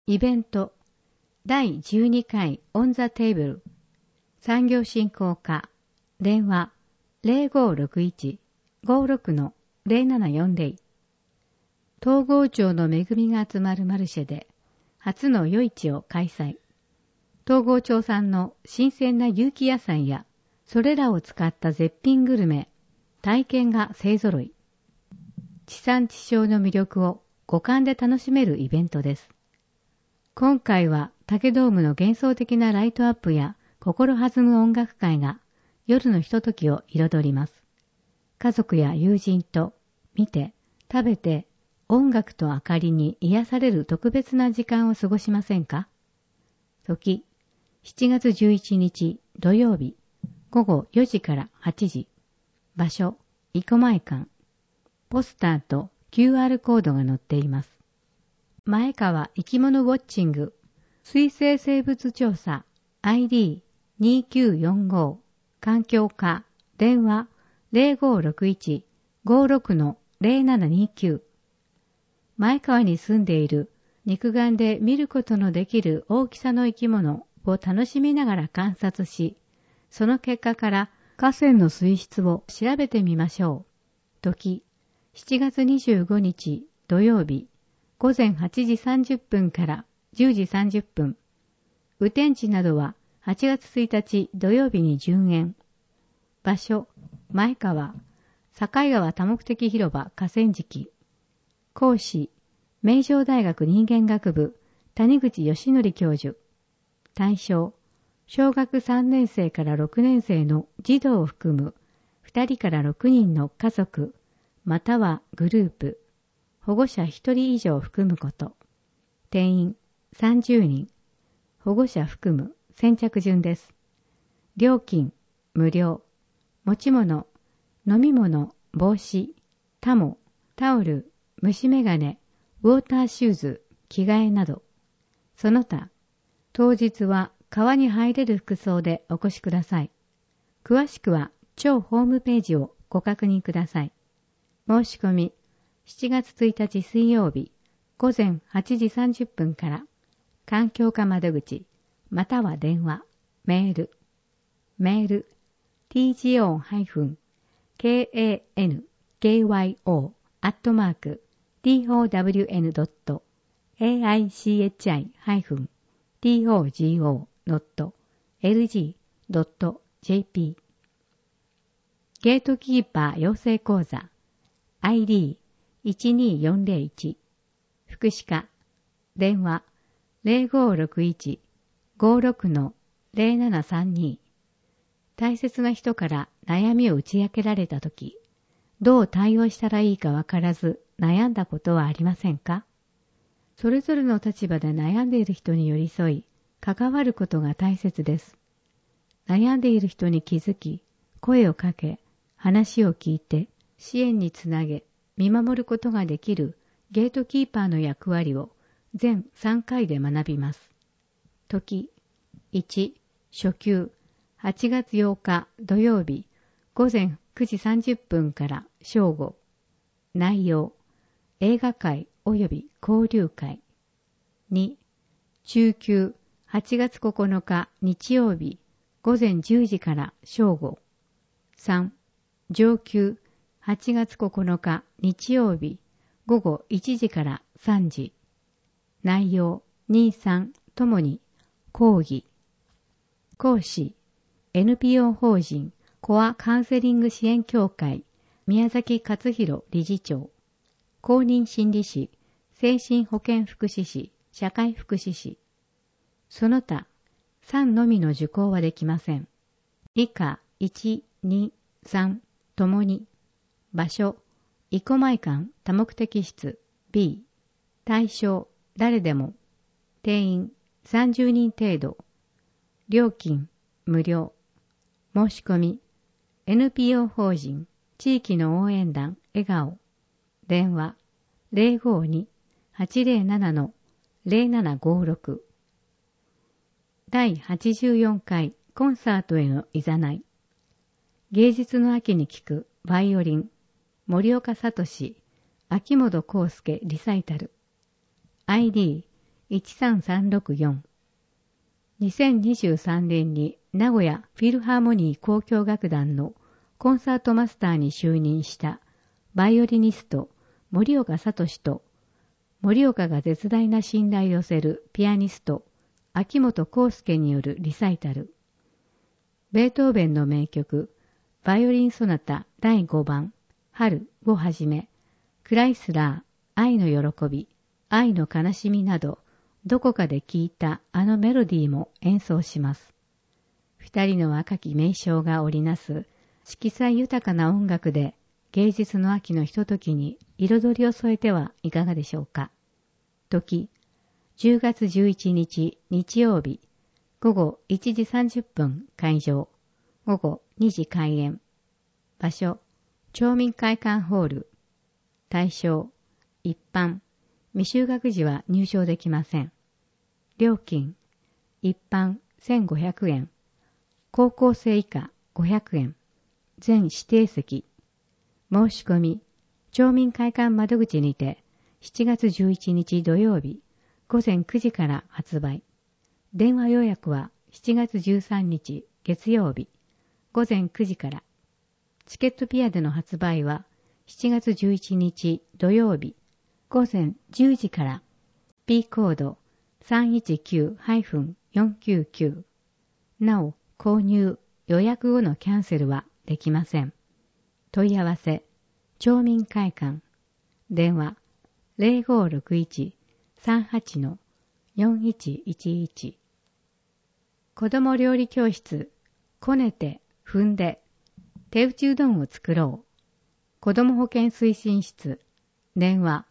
イベント第12回オンザテーブル産業振興課電話 0561-56-0740 東郷町の恵みが集まるマルシェで初の夜市を開催。東郷町産の新鮮な有機野菜やそれらを使った絶品グルメ、体験が勢ぞろい。地産地消の魅力を五感で楽しめるイベントです。今回は竹ドームの幻想的なライトアップや心弾む音楽会が夜のひとときを彩ります。家族や友人と見て、食べて、音楽と明かりに癒される特別な時間を過ごしませんか？時、7月11日土曜日、午後4時から8時。場所、生駒館。ポスターと QR コードが載っています。前川生き物ウォッチング、水生生物調査、ID2945、環境課、電話0561-56-0729。前川に住んでいる肉眼で見ることのできる大きさの生き物を楽しみながら観察し、その結果から河川の水質を調べてみましょう。時、7月25日土曜日、午前8時30分から10時30分。雨天地などは8月1日土曜日に順延。場所、前川、境川多目的広場河川敷。講師、名城大学人間学部谷口義則教授。対象、小学3年生から6年生の児童を含む2人から6人の家族、またはグループ、保護者1人以上含むこと。定員30人、保護者含む先着順です。料金無料。持ち物、飲み物、帽子、タモ、タオル、虫眼鏡、ウォーターシューズ、着替えなど。その他、当日は川に入れる服装でお越しください。詳しくは町ホームページをご確認ください。申し込み、7月1日水曜日、午前8時30分から、環境課窓口、または電話、メール、tjohn-kyowi.togo.lg.jp ゲートキーパー養成講座 ID12401 福祉課電話0561-56-0732大切な人から悩みを打ち明けられたとき、どう対応したらいいかわからず悩んだことはありませんか？それぞれの立場で悩んでいる人に寄り添い、関わることが大切です。悩んでいる人に気づき、声をかけ、話を聞いて、支援につなげ、見守ることができるゲートキーパーの役割を全3回で学びます。時、1、初級、8月8日土曜日、午前9時30分から正午。内容、映画会及び交流会。2、中級、8月9日日曜日、午前10時から正午。3、上級、8月9日日曜日、午後1時から3時。内容、2、3ともに講義。講師、NPO 法人コアカウンセリング支援協会宮崎勝弘理事長。公認心理師、精神保健福祉士、社会福祉士。その他、3のみの受講はできません。以下1、2、3ともに。場所、生駒館多目的室 B。対象、誰でも。定員30人程度。料金、無料。申し込み、NPO 法人地域の応援団笑顔。電話052-807-0756。第84回コンサートへのいざない。芸術の秋に聴くバイオリン、森岡聡、秋元康介リサイタル。ID 13364。2023年に名古屋フィルハーモニー交響楽団のコンサートマスターに就任したバイオリニスト森岡聡と、森岡が絶大な信頼を寄せるピアニスト秋元康介によるリサイタル。ベートーベンの名曲バイオリンソナタ第5番春をはじめ、クライスラー、愛の喜び、愛の悲しみなど、どこかで聞いたあのメロディーも演奏します。二人の若き名将が織りなす色彩豊かな音楽で芸術の秋のひとときに彩りを添えてはいかがでしょうか。時、10月11日日曜日、午後1時30分開場、午後2時開演。場所、町民会館ホール。対象、一般。未就学時は入場できません。料金、一般1500円。高校生以下500円。全指定席。申し込み、町民会館窓口にて、7月11日土曜日、午前9時から発売。電話予約は7月13日月曜日、午前9時から。チケットピアでの発売は7月11日土曜日午前10時から。 P コード 319-499。 なお購入予約後のキャンセルはできません。問い合わせ町民会館電話 0561-38-4111。 子ども料理教室こねて踏んで手打ちうどんを作ろう。子ども保健推進室電話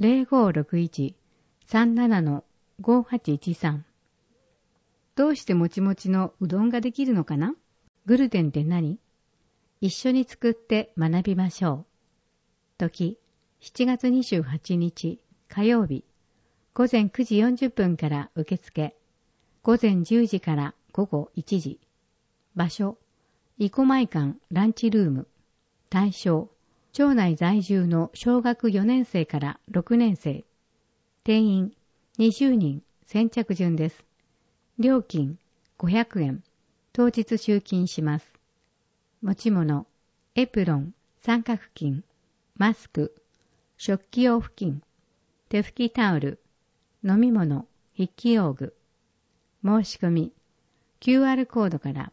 0561-37-5813。 どうしてもちもちのうどんができるのかな？グルテンって何？一緒に作って学びましょう。時、7月28日火曜日、午前9時40分から受付。午前10時から午後1時。場所、生駒館ランチルーム。対象、町内在住の小学4年生から6年生。定員20人先着順です。料金500円。当日集金します。持ち物、エプロン、三角巾、マスク、食器用布巾、手拭きタオル、飲み物、筆記用具。申し込み、QR コードから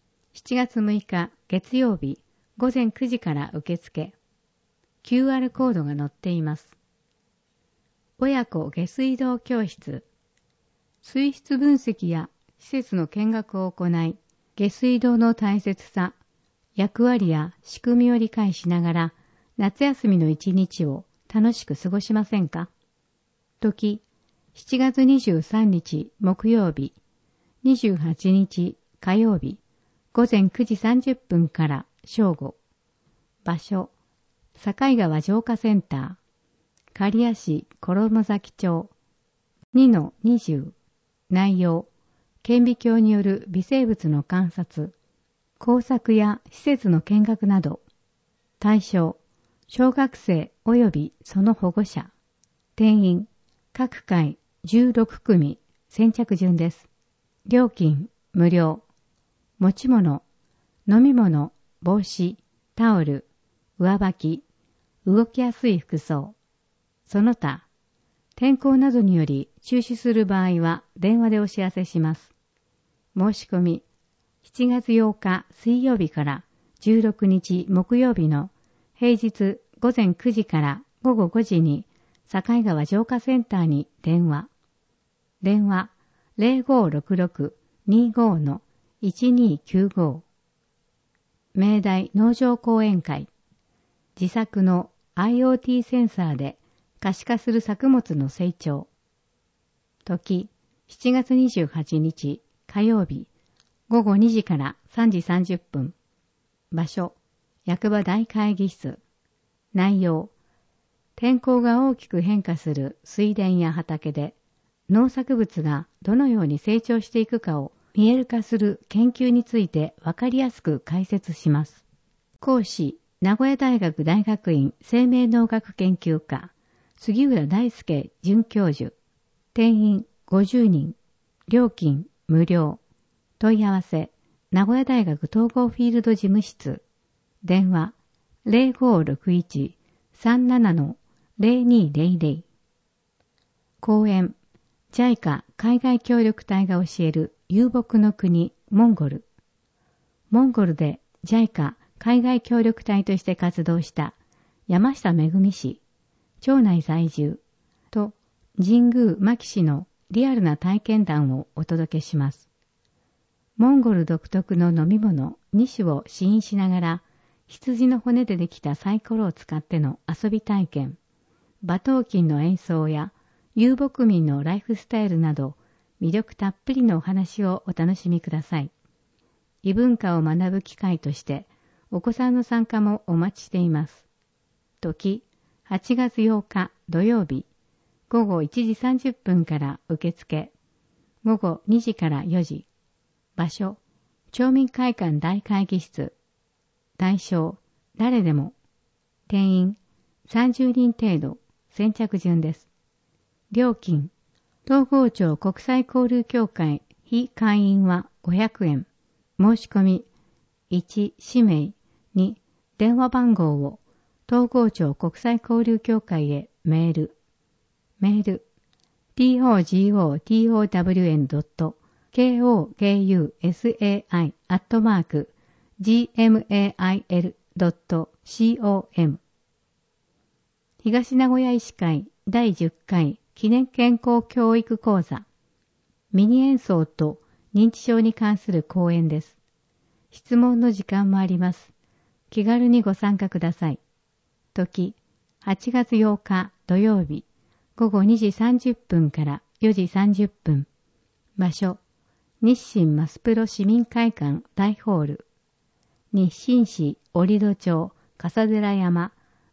。7月6日月曜日午前9時から受付。QR コードが載っています。親子下水道教室。水質分析や施設の見学を行い、下水道の大切さ、役割や仕組みを理解しながら、夏休みの一日を楽しく過ごしませんか？時、7月23日木曜日、28日火曜日、午前9時30分から正午。場所、境川浄化センター、刈谷市衣崎町、2-20。内容、顕微鏡による微生物の観察、工作や施設の見学など。対象、小学生及びその保護者。定員、各回16組、先着順です。料金、無料。持ち物、飲み物、帽子、タオル、上履き、動きやすい服装。その他、天候などにより中止する場合は電話でお知らせします。申し込み、7月8日水曜日から16日木曜日の平日午前9時から午後5時に境川浄化センターに電話。電話 0566-25-1295。明大農場講演会。自作の IoT センサーで可視化する作物の成長。時、7月28日火曜日、午後2時から3時30分。場所、役場大会議室。内容、天候が大きく変化する水田や畑で、農作物がどのように成長していくかを見える化する研究についてわかりやすく解説します。講師、名古屋大学大学院生命農学研究科、杉浦大輔准教授。定員 50人。料金無料。問い合わせ、名古屋大学統合フィールド事務室。電話、0561-37-0200。講演、JICA 海外協力隊が教える遊牧の国、モンゴル。モンゴルで JICA 海外協力隊として活動した山下めぐみ氏、町内在住と神宮牧氏のリアルな体験談をお届けします。モンゴル独特の飲み物2種を試飲しながら、羊の骨でできたサイコロを使っての遊び体験、馬頭琴の演奏や遊牧民のライフスタイルなど、魅力たっぷりのお話をお楽しみください。異文化を学ぶ機会として、お子さんの参加もお待ちしています。時、8月8日土曜日、午後1時30分から受付、午後2時から4時。場所、町民会館大会議室。対象、誰でも。定員、30人程度。先着順です。料金、東郷町国際交流協会非会員は500円。申し込み、1、氏名、2、電話番号を東郷町国際交流協会へメール。togotown.kokusai@gmail.com 東名古屋医師会第10回記念健康教育講座ミニ演奏と認知症に関する講演です。質問の時間もあります。気軽にご参加ください。時、8月8日土曜日午後2時30分から4時30分。場所、日清マスプロ市民会館大ホール。日清市折戸町笠寺山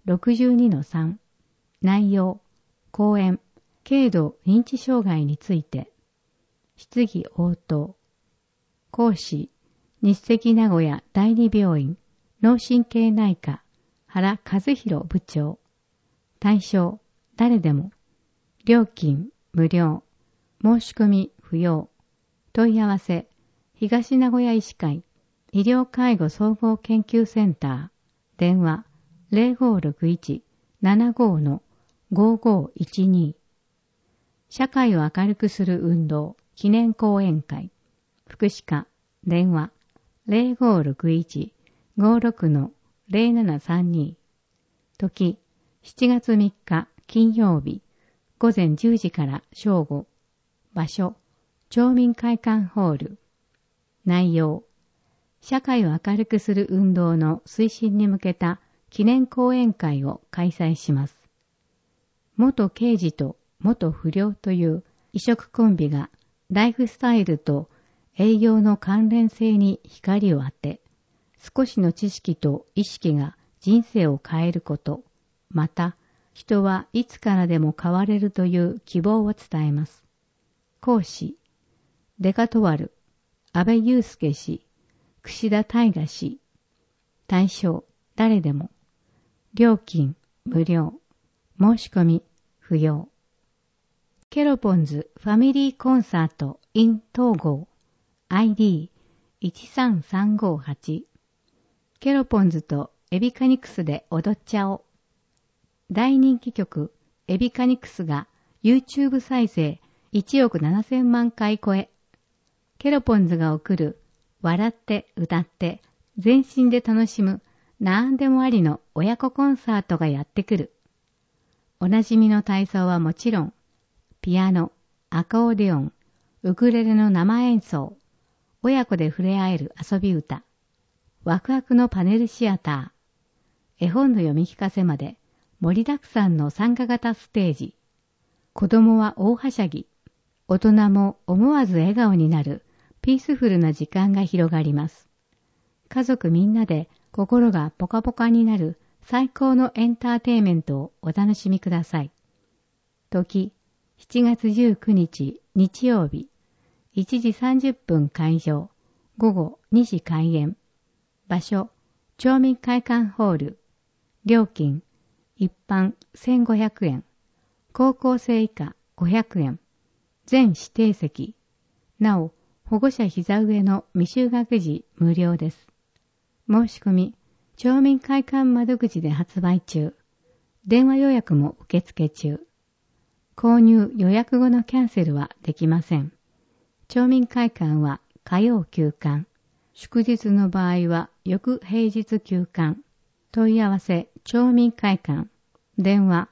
62-3。内容、講演、軽度認知障害について。質疑応答。講師、日赤名古屋第二病院脳神経内科原和弘部長。対象、誰でも。料金、無料。申し込み、不要。問い合わせ、東名古屋医師会、医療介護総合研究センター。電話、0561-75-5512。社会を明るくする運動、記念講演会。福祉課、電話、0561-56-0732。時、7月3日、金曜日。午前10時から正午。場所、町民会館ホール。内容、社会を明るくする運動の推進に向けた記念講演会を開催します。元刑事と元不良という異色コンビがライフスタイルと営業の関連性に光を当て、少しの知識と意識が人生を変えること、また、人はいつからでも変われるという希望を伝えます。講師、デカトワル、安倍祐介氏、櫛田大河氏。対象、誰でも。料金、無料。申し込み、不要。ケロポンズファミリーコンサート in 東郷 ID13358 ケロポンズとエビカニクスで踊っちゃお。大人気曲エビカニクスが YouTube 再生1億7000万回超え。ケロポンズが送る笑って歌って全身で楽しむなんでもありの親子コンサートがやってくる。おなじみの体操はもちろん、ピアノ、アコーディオン、ウクレレの生演奏、親子で触れ合える遊び歌、ワクワクのパネルシアター、絵本の読み聞かせまで盛りだくさんの参加型ステージ。子供は大はしゃぎ、大人も思わず笑顔になるピースフルな時間が広がります。家族みんなで心がポカポカになる最高のエンターテイメントをお楽しみください。時、7月19日日曜日、1時30分開場、午後2時開演。場所、町民会館ホール。料金、一般1500円、高校生以下500円、 全指定席。なお、保護者膝上の未就学児無料です。申し込み、町民会館窓口で発売中。電話予約も受付中。購入予約後のキャンセルはできません。町民会館は火曜休館。祝日の場合は翌平日休館。問い合わせ町民会館。電話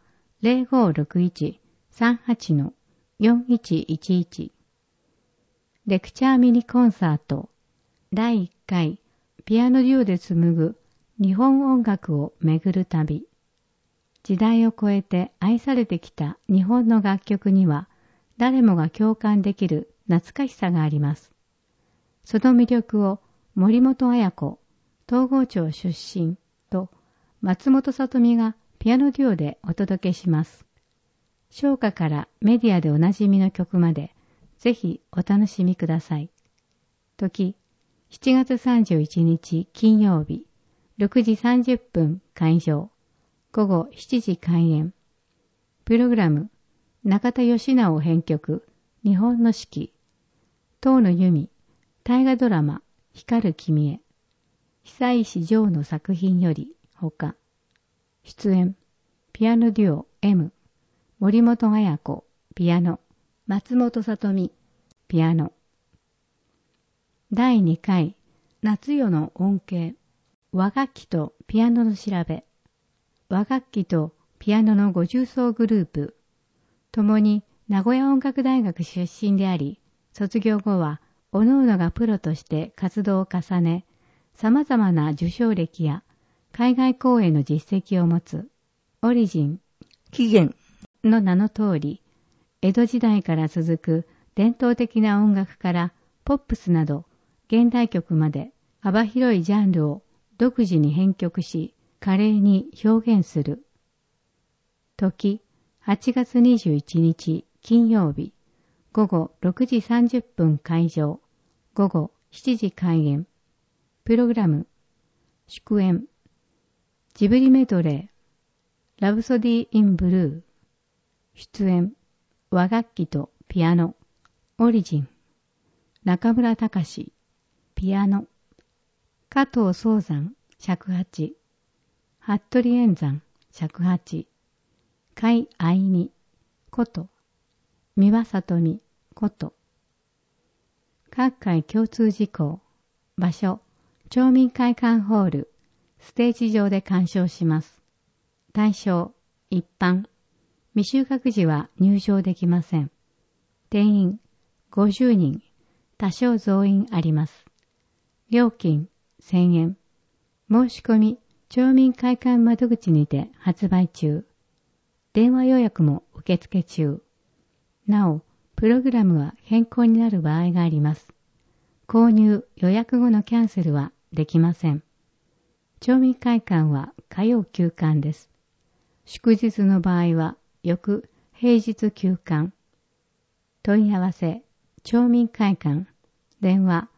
0561-38-4111。レクチャーミニコンサート。第1回ピアノデュオで紡ぐ日本音楽を巡る旅。時代を超えて愛されてきた日本の楽曲には誰もが共感できる懐かしさがあります。その魅力を森本彩子、東郷町出身と松本里美がピアノデュオでお届けします。唱歌からメディアでおなじみの曲までぜひお楽しみください。時、7月31日金曜日、6時30分開場。午後7時開演。プログラム、中田義直編曲、日本の四季。遠野由美、大河ドラマ、光る君へ。久石譲の作品より他。出演、ピアノデュオ M、森本彩子、ピアノ、松本里美、ピアノ。第2回、夏夜の音景。和楽器とピアノの調べ。和楽器とピアノの50奏グループ。ともに名古屋音楽大学出身であり、卒業後は各々がプロとして活動を重ね、様々な受賞歴や海外公演の実績を持つオリジン、起源の名の通り、江戸時代から続く伝統的な音楽からポップスなど現代曲まで幅広いジャンルを独自に編曲し、華麗に表現する。時、8月21日金曜日、午後6時30分開場、午後7時開演。プログラム、祝宴、ジブリメドレー、ラブソディ・イン・ブルー。出演、和楽器とピアノ、オリジン、中村隆、ピアノ、加藤宗山、尺八、服部円山、尺八、甲斐愛美、琴、三輪里美、琴。各回共通事項、場所、町民会館ホール、ステージ上で鑑賞します。対象、一般、未就学児は入場できません。定員、50人、多少増員あります。料金、1000円。申し込み、町民会館窓口にて発売中。電話予約も受付中。なお、プログラムは変更になる場合があります。購入予約後のキャンセルはできません。町民会館は火曜休館です。祝日の場合は翌平日休館。問い合わせ、町民会館、電話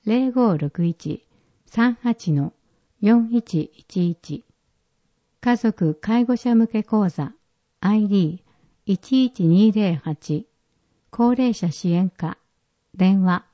0561-38-4111。家族介護者向け講座 ID11208 高齢者支援課電話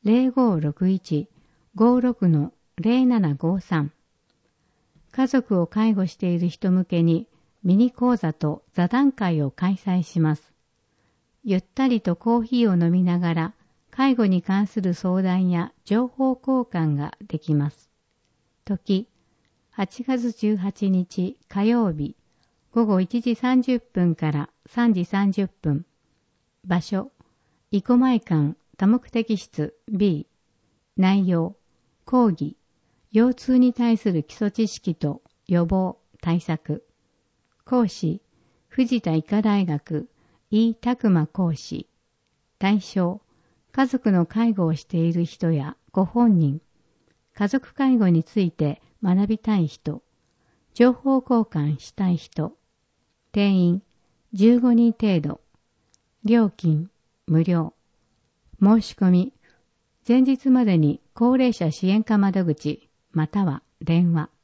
0561-56-0753。家族を介護している人向けにミニ講座と座談会を開催します。ゆったりとコーヒーを飲みながら介護に関する相談や情報交換ができます。時、8月18日火曜日午後1時30分から3時30分。場所、生駒館多目的室 B。内容、講義、腰痛に対する基礎知識と予防、対策。講師、藤田医科大学井拓馬講師。対象、家族の介護をしている人やご本人、家族介護について学びたい人、情報交換したい人。定員15人程度。料金無料。申し込み前日までに高齢者支援課窓口または電話